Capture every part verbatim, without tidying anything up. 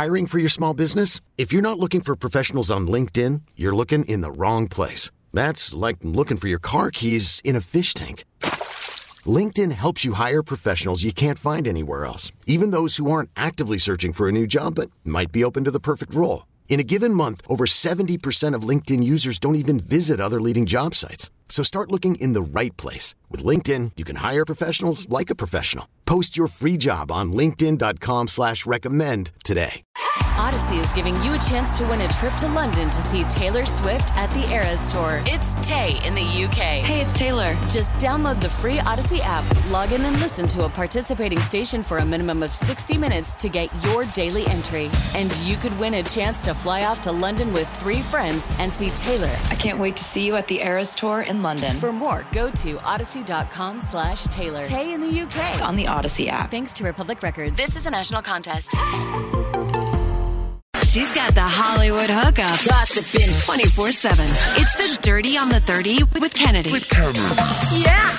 Hiring for your small business? If you're not looking for professionals on LinkedIn, you're looking in the wrong place. That's like looking for your car keys in a fish tank. LinkedIn helps you hire professionals you can't find anywhere else, even those who aren't actively searching for a new job but might be open to the perfect role. In a given month, over seventy percent of LinkedIn users don't even visit other leading job sites. So start looking in the right place. With LinkedIn, you can hire professionals like a professional. Post your free job on linkedin.com slash recommend today. Odyssey is giving you a chance to win a trip to London to see Taylor Swift at the Eras Tour. It's Tay in the U K. Hey, it's Taylor. Just download the free Odyssey app, log in and listen to a participating station for a minimum of sixty minutes to get your daily entry. And you could win a chance to fly off to London with three friends and see Taylor. I can't wait to see you at the Eras Tour in London. For more, go to odyssey.com slash Taylor. Tay in the U K. It's on the Odyssey app. Thanks to Republic Records. This is a national contest. She's got the Hollywood hookup, gossiping twenty-four seven. It's the Dirty on the thirty with Kennedy. With Kennedy. Yeah.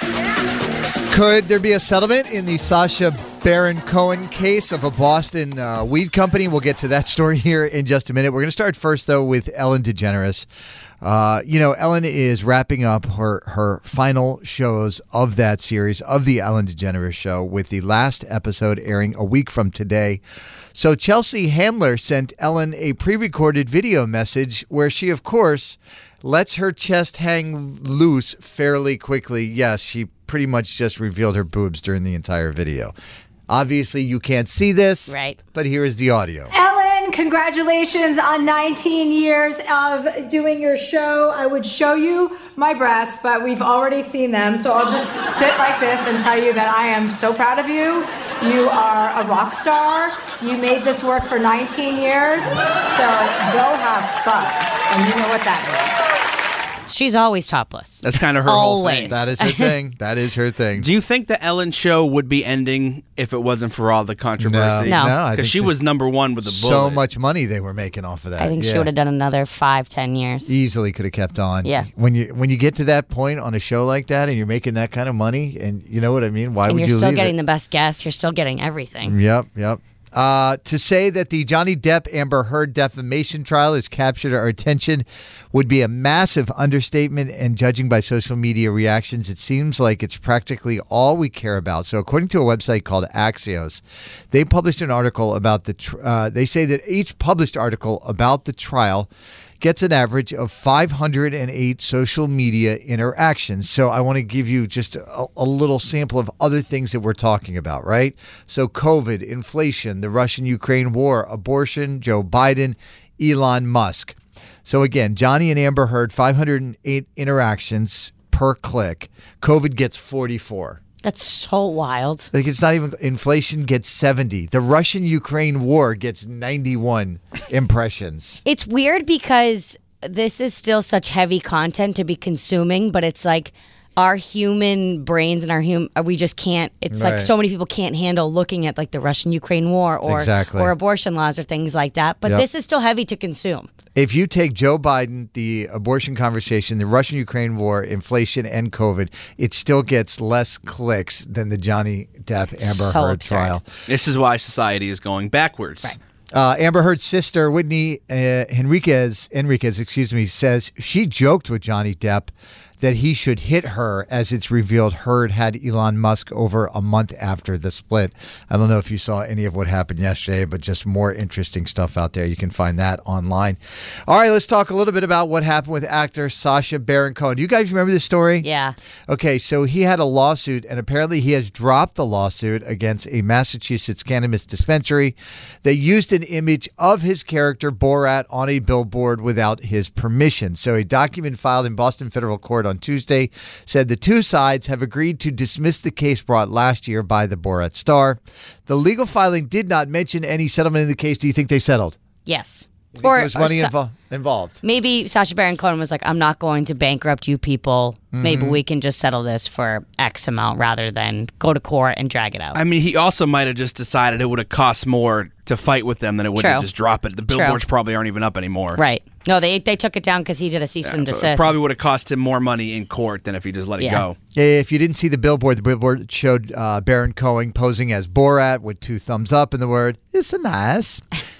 Could there be a settlement in the Sacha Baron Cohen case of a Boston uh, weed company? We'll get to that story here in just a minute. We're going to start first, though, with Ellen DeGeneres. Uh, you know, Ellen is wrapping up her, her final shows of that series, of the Ellen DeGeneres Show, with the last episode airing a week from today. So Chelsea Handler sent Ellen a pre-recorded video message where she, of course, lets her chest hang loose fairly quickly. Yes, she pretty much just revealed her boobs during the entire video. Obviously, you can't see this, right? But here is the audio. Ellen, congratulations on nineteen years of doing your show. I would show you my breasts, but we've already seen them, so I'll just sit like this and tell you that I am so proud of you. You are a rock star. You made this work for nineteen years, so go have fun. And you know what that means. She's always topless. That's kind of her always. whole thing. That is her thing. That is her thing. Do you think the Ellen Show would be ending if it wasn't for all the controversy? No. No, Because she was number one with the bullet. So much money they were making off of that. I think yeah. she would have done another five, ten years. Easily could have kept on. Yeah. When you when you get to that point on a show like that and you're making that kind of money, and you know what I mean? Why and would you're you still leave getting it? the best guests. You're still getting everything. Yep, yep. Uh, to say that the Johnny Depp Amber Heard defamation trial has captured our attention would be a massive understatement, and judging by social media reactions, it seems like it's practically all we care about. So according to a website called Axios, they published an article about the, tr- uh, they say that each published article about the trial gets an average of five hundred eight social media interactions. So I want to give you just a, a little sample of other things that we're talking about, right? So COVID, inflation, the Russian-Ukraine war, abortion, Joe Biden, Elon Musk. So again, Johnny and Amber Heard, five hundred eight interactions per click. COVID gets forty-four. That's so wild. Like, it's not even, inflation gets seventy. The Russian-Ukraine war gets ninety-one impressions. It's weird because this is still such heavy content to be consuming, but it's like our human brains and our human, we just can't, it's Right. like so many people can't handle looking at like the Russian-Ukraine war or, Exactly. or abortion laws or things like that. But Yep. this is still heavy to consume. If you take Joe Biden, the abortion conversation, the Russian-Ukraine war, inflation, and COVID, it still gets less clicks than the Johnny Depp It's Amber so Heard absurd. trial. This is why society is going backwards. Right. Uh, Amber Heard's sister, Whitney uh, Henriquez, Enriquez, excuse me, says she joked with Johnny Depp that he should hit her, as it's revealed Heard had Elon Musk over a month after the split. I don't know if you saw any of what happened yesterday, but just more interesting stuff out there. You can find that online. All right, let's talk a little bit about what happened with actor Sacha Baron Cohen. Do you guys remember this story? Yeah. Okay, so he had a lawsuit, and apparently he has dropped the lawsuit against a Massachusetts cannabis dispensary that used an image of his character Borat on a billboard without his permission. So a document filed in Boston federal court on Tuesday said the two sides have agreed to dismiss the case brought last year by the Borat star. The legal filing did not mention any settlement in the case. Do you think they settled? Yes. You think there was money Sa- invo- involved. Maybe Sacha Baron Cohen was like, I'm not going to bankrupt you people. Maybe we can just settle this for X amount rather than go to court and drag it out. I mean, he also might have just decided it would have cost more to fight with them than it would True. have just drop it. The True. billboards probably aren't even up anymore. Right. No, they they took it down because he did a cease Yeah, and so desist. it probably would have cost him more money in court than if he just let it Yeah. go. If you didn't see the billboard, the billboard showed uh, Baron Cohen posing as Borat with two thumbs up and the word, "It's a nice."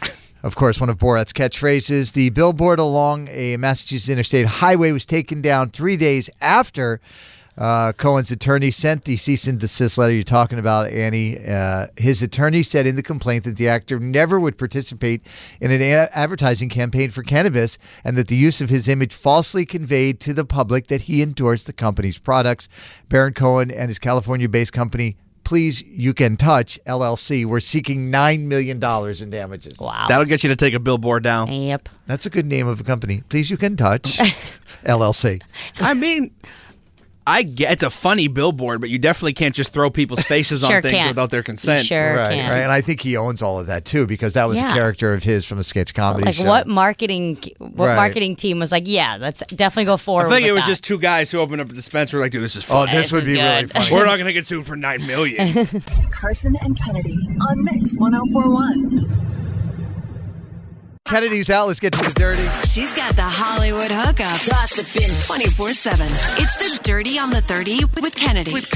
Of course, one of Borat's catchphrases. The billboard along a Massachusetts interstate highway was taken down three days after uh, Cohen's attorney sent the cease and desist letter you're talking about, Annie. Uh, his attorney said in the complaint that the actor never would participate in an a- advertising campaign for cannabis and that the use of his image falsely conveyed to the public that he endorsed the company's products. Baron Cohen and his California-based company Please You Can Touch, L L C, we're seeking nine million dollars in damages. Wow. That'll get you to take a billboard down. Yep. That's a good name of a company. Please You Can Touch, L L C. I mean, I get it's a funny billboard, but you definitely can't just throw people's faces Sure on things can. without their consent. You sure right, can. right. And I think he owns all of that, too, because that was Yeah. a character of his from a sketch comedy Like show. what marketing what Right. marketing team was like, yeah, let's definitely go forward I think with it was that. just two guys who opened up a dispensary like, dude, this is Oh, fun. this would is be really good. funny. We're not going to get sued for nine million dollars. Carson and Kennedy on Mix one oh four point one. Kennedy's out. Let's get to the dirty. She's got the Hollywood hookup. Gossiping twenty-four seven. It's the Dirty on the thirty with Kennedy. With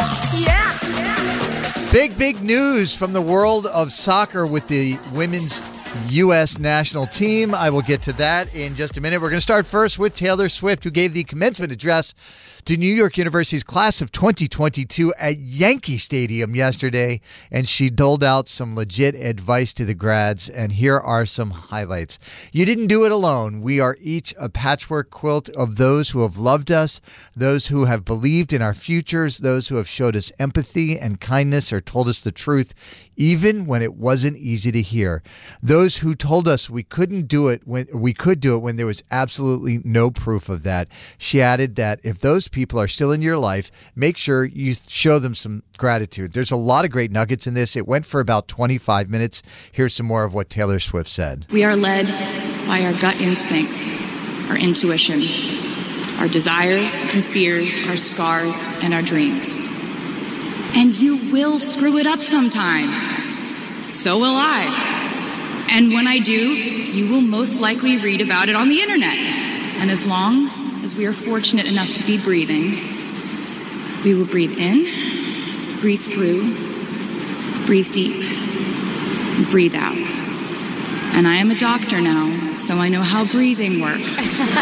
Big, big news from the world of soccer with the women's U S national team. I will get to that in just a minute. We're going to start first with Taylor Swift, who gave the commencement address to New York University's class of twenty twenty-two at Yankee Stadium yesterday, and she doled out some legit advice to the grads, and here are some highlights. You didn't do it alone. We are each a patchwork quilt of those who have loved us, those who have believed in our futures, those who have showed us empathy and kindness or told us the truth, even when it wasn't easy to hear. Those who told us we couldn't do it when we could do it when there was absolutely no proof of that. She added that if those people are still in your life, make sure you show them some gratitude. There's a lot of great nuggets in this. It went for about twenty-five minutes. Here's some more of what Taylor Swift said. We are led by our gut instincts, our intuition, our desires and fears, our scars and our dreams. And you will screw it up sometimes. So will I. And when I do, you will most likely read about it on the internet. And as long as we are fortunate enough to be breathing, we will breathe in, breathe through, breathe deep, and breathe out. And I am a doctor now, so I know how breathing works.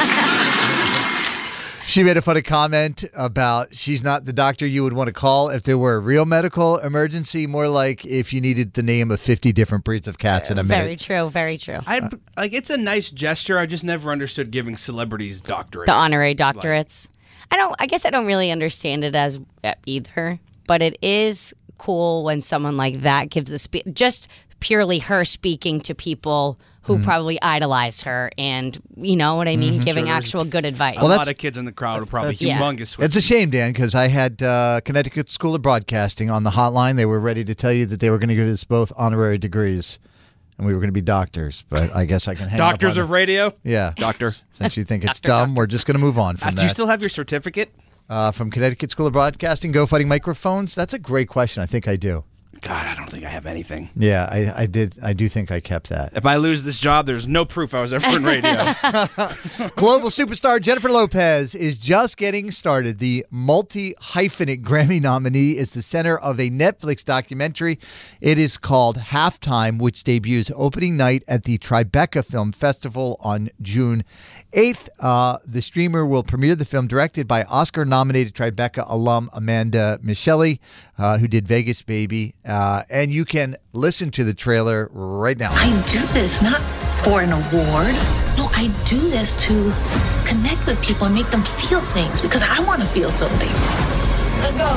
She made a funny comment about she's not the doctor you would want to call if there were a real medical emergency, more like if you needed the name of fifty different breeds of cats in a minute. Very true, very true. I like it's a nice gesture. I just never understood giving celebrities doctorates. The honorary doctorates. I don't I guess I don't really understand it as uh, either, but it is cool when someone like that gives a speech, just purely her speaking to people who mm. probably idolize her and, you know what I mean, mm-hmm. giving sure. actual good advice. A well, lot of kids in the crowd are probably yeah. humongous. It's a shame, Dan, because I had uh, Connecticut School of Broadcasting on the hotline. They were ready to tell you that they were going to give us both honorary degrees, and we were going to be doctors. But I guess I can hang Doctors up on of the, radio? Yeah. Doctor. Since you think it's doctor, dumb, doctor. we're just going to move on from uh, that. Do you still have your certificate? Uh, from Connecticut School of Broadcasting, Go Fighting Microphones? That's a great question. I think I do. God, I don't think I have anything. Yeah, I, I did. I do think I kept that. If I lose this job, there's no proof I was ever in radio. Global superstar Jennifer Lopez is just getting started. The multi-hyphenate Grammy nominee is the center of a Netflix documentary. It is called Halftime, which debuts opening night at the Tribeca Film Festival on June eighth. Uh, the streamer will premiere the film directed by Oscar-nominated Tribeca alum Amanda Michelli, uh, who did Vegas Baby. Uh, and you can listen to the trailer right now. I do this not for an award. No, I do this to connect with people and make them feel things because I want to feel something. Let's go.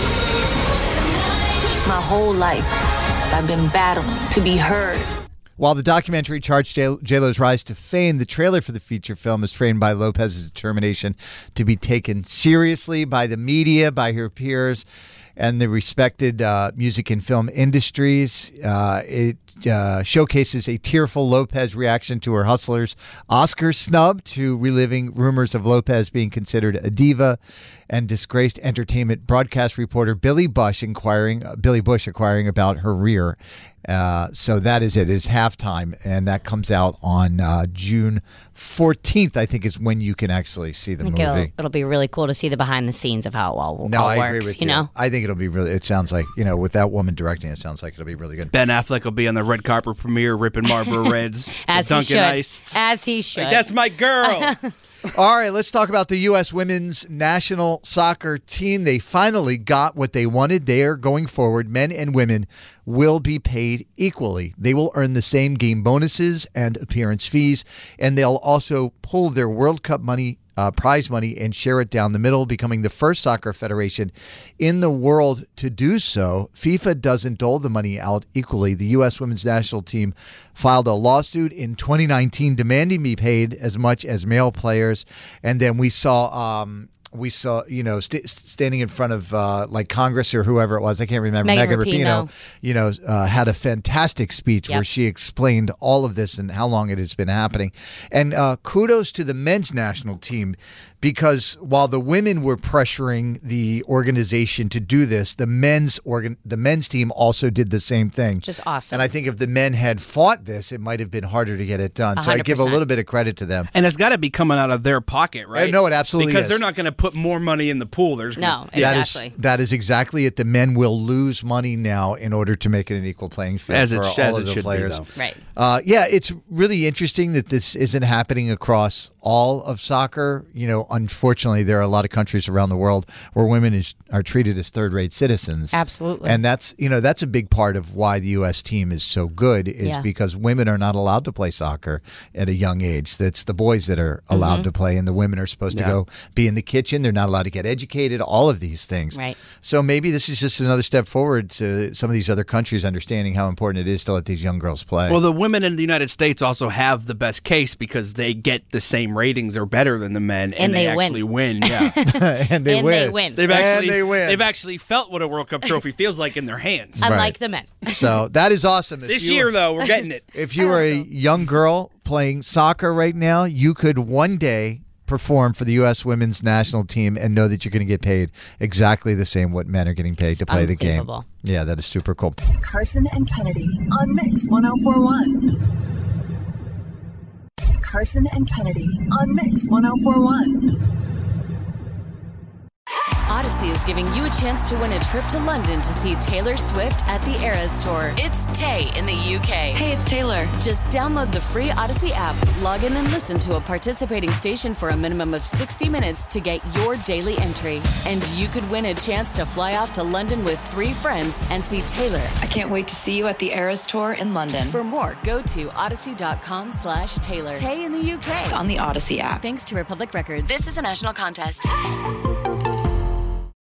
My whole life, I've been battling to be heard. While the documentary charts J- J-Lo's rise to fame, the trailer for the feature film is framed by Lopez's determination to be taken seriously by the media, by her peers, and the respected uh, music and film industries. Uh, it uh, showcases a tearful Lopez reaction to her Hustlers Oscar snub, to reliving rumors of Lopez being considered a diva, and disgraced entertainment broadcast reporter Billy Bush inquiring, uh, Billy Bush inquiring about her rear. Uh, so that is it. It's halftime, and that comes out on uh, June fourteenth, I think, is when you can actually see the I think movie. It'll, it'll be really cool to see the behind the scenes of how it all, No, all I works. agree with you. you. know, I think it'll be really, it sounds like, you know, with that woman directing, it sounds like it'll be really good. Ben Affleck will be on the red carpet premiere ripping Marlboro Reds. as he Dunkin' should. Ice. As he should. Like, that's my girl. All right, let's talk about the U S women's national soccer team. They finally got what they wanted. They are going forward. Men and women will be paid equally. They will earn the same game bonuses and appearance fees, and they'll also pull their World Cup money, uh, prize money, and share it down the middle, becoming the first soccer federation in the world to do so. FIFA doesn't dole the money out equally. The U S women's national team filed a lawsuit in twenty nineteen demanding to be paid as much as male players, and then we saw um, we saw you know st- standing in front of uh, like Congress or whoever it was, I can't remember. Megan Megan Rapinoe. Rapinoe, you know, uh, had a fantastic speech Yep. where she explained all of this and how long it has been happening. And uh, kudos to the men's national team, because while the women were pressuring the organization to do this, the men's organ the men's team also did the same thing. Just awesome. And I think if the men had fought this, it might have been harder to get it done. one So I hundred give a percent. little bit of credit to them. And it's got to be coming out of their pocket, right? Uh, no, it absolutely because is. they're not going to put more money in the pool. There's No, That exactly. is that is exactly it. The men will lose money now in order to make it an equal playing field As it for sh- all as of it the should be, players. though. Right. Uh, yeah, it's really interesting that this isn't happening across all of soccer. You know, unfortunately, there are a lot of countries around the world where women is, are treated as third-rate citizens. Absolutely. And that's, you know, that's a big part of why the U S team is so good is Yeah. because women are not allowed to play soccer at a young age. That's the boys that are allowed Mm-hmm. to play, and the women are supposed Yeah. to go be in the kitchen. They're not allowed to get educated, all of these things. Right. So maybe this is just another step forward to some of these other countries understanding how important it is to let these young girls play. Well, the women in the United States also have the best case because they get the same ratings or better than the men, and, And they win. actually win. Yeah, and they And win. they win. they've And actually they win. they've actually felt what a World Cup trophy feels like in their hands. Right. Unlike the men. So that is awesome. If This you- year, though, we're getting it. If you are a young girl playing soccer right now, you could one day perform for the U S women's national team and know that you're going to get paid exactly the same what men are getting paid to play the game. unbelievable. Yeah, that is super cool. Carson and Kennedy on Mix ten forty-one. Carson and Kennedy on Mix ten forty-one. Odyssey is giving you a chance to win a trip to London to see Taylor Swift at the Eras Tour. It's Tay in the U K. Hey, it's Taylor. Just download the free Odyssey app, log in and listen to a participating station for a minimum of sixty minutes to get your daily entry. And you could win a chance to fly off to London with three friends and see Taylor. I can't wait to see you at the Eras Tour in London. For more, go to odyssey.com slash Taylor. Tay in the U K. on the Odyssey app. Thanks to Republic Records. This is a national contest.